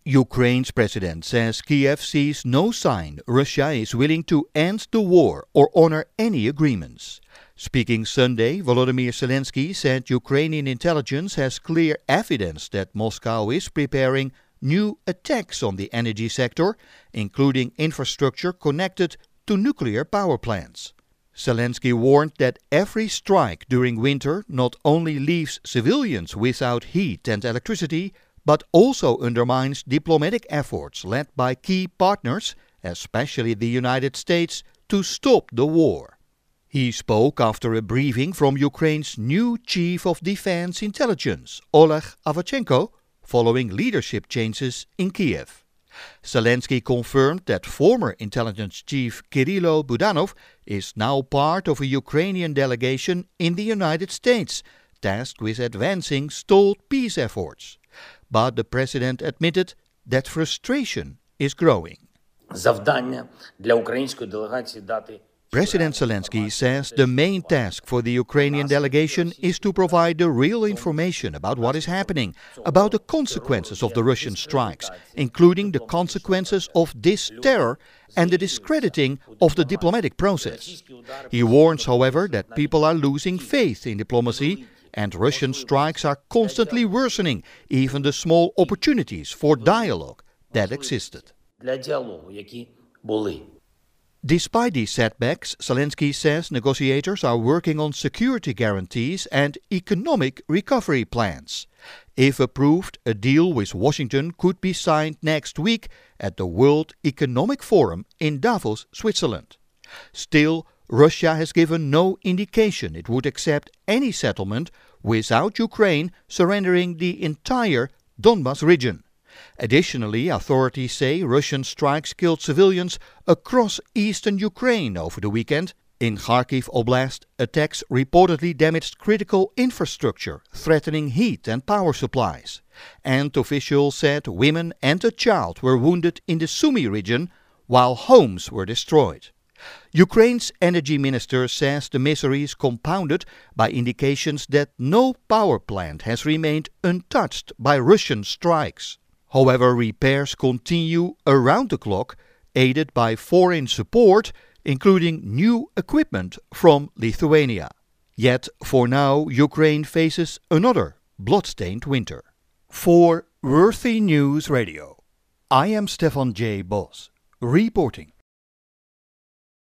Ukraine's president says Kiev sees no sign Russia is willing to end the war or honor any agreements. Speaking Sunday, Volodymyr Zelensky said Ukrainian intelligence has clear evidence that Moscow is preparing new attacks on the energy sector, including infrastructure connected to nuclear power plants. Zelensky warned that every strike during winter not only leaves civilians without heat and electricity, but also undermines diplomatic efforts led by key partners, especially the United States, to stop the war. He spoke after a briefing from Ukraine's new Chief of Defense Intelligence, Oleg Avachenko, following leadership changes in Kiev. Zelensky confirmed that former intelligence chief Kirilo Budanov is now part of a Ukrainian delegation in the United States, tasked with advancing stalled peace efforts. But the president admitted that frustration is growing. President Zelensky says the main task for the Ukrainian delegation is to provide the real information about what is happening, about the consequences of the Russian strikes, including the consequences of this terror and the discrediting of the diplomatic process. He warns, however, that people are losing faith in diplomacy and Russian strikes are constantly worsening even the small opportunities for dialogue that existed. Despite these setbacks, Zelensky says negotiators are working on security guarantees and economic recovery plans. If approved, a deal with Washington could be signed next week at the World Economic Forum in Davos, Switzerland. Still, Russia has given no indication it would accept any settlement without Ukraine surrendering the entire Donbas region. Additionally, authorities say Russian strikes killed civilians across eastern Ukraine over the weekend. In Kharkiv Oblast, attacks reportedly damaged critical infrastructure, threatening heat and power supplies. And officials said women and a child were wounded in the Sumy region, while homes were destroyed. Ukraine's energy minister says the misery is compounded by indications that no power plant has remained untouched by Russian strikes. However, repairs continue around the clock, aided by foreign support, including new equipment from Lithuania. Yet, for now, Ukraine faces another blood-stained winter. For Worthy News Radio, I am Stefan J. Bos, reporting.